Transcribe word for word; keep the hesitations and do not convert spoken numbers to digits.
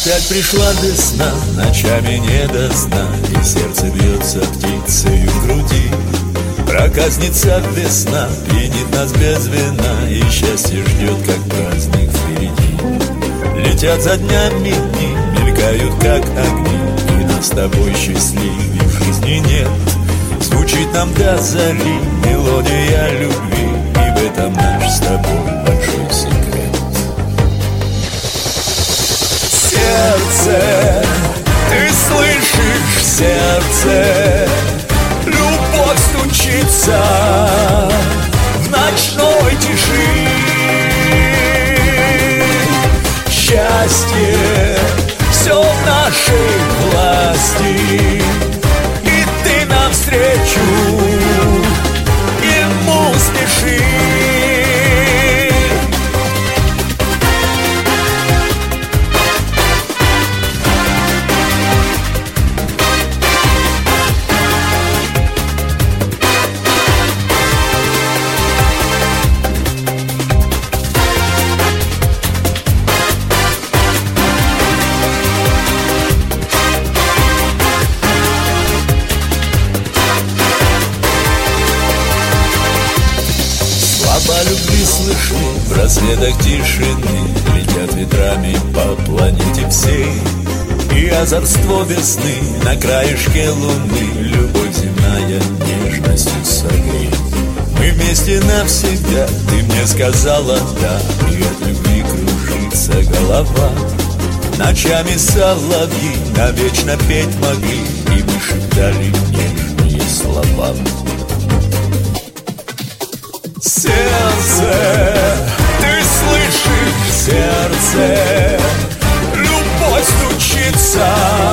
Опять пришла весна, ночами не до сна, и сердце бьется птицею в груди. Проказница весна пьянит нас без вина, и счастье ждет, как праздник впереди. Летят за днями дни, мелькают, как огни, и нас с тобой счастливей в жизни нет. Звучит нам до зари мелодия любви, и в этом наш с тобой большой секрет. Сердце, ты слышишь, сердце, любовь стучится в ночной тиши. Счастье все в нашей власти, и ты навстречу ему спеши. Слова любви слышны в рассветах тишины, летят ветрами по планете всей. И озорство весны на краешке луны любовь земная нежностью согрей. Мы вместе навсегда, ты мне сказала да, и от любви кружится голова. Ночами соловьи навечно петь могли, и мы шептали нежные слова. Сердце, ты слышишь, сердце, любовь стучится